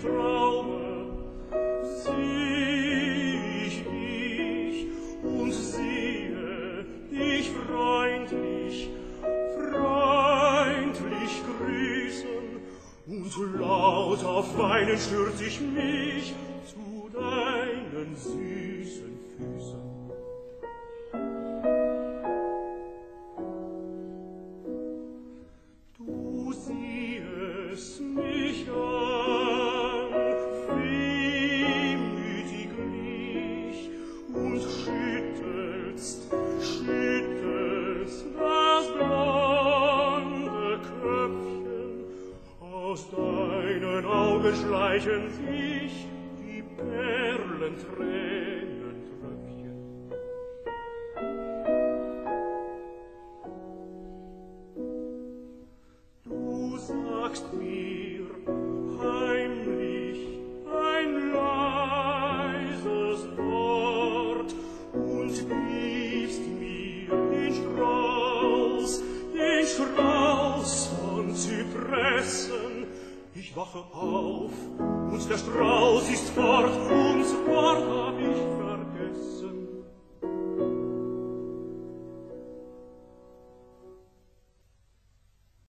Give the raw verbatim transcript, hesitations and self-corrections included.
Traume sieh ich dich und sehe dich freundlich, freundlich grüßen, und laut auf Weinen stürz ich mich zu deinen süßen Füßen. Du siehest mich an, wehmütig mich, und schüttelst, schüttelst das blonde Köpfchen. Aus deinen Augen schleichen sich die Perlentränentröpfchen. Du sagst mir heimlich ein leises Wort und gibst mir den Strauß, den Strauß von Zypressen. Ich wache auf, und der Strauß ist fort, und fort hab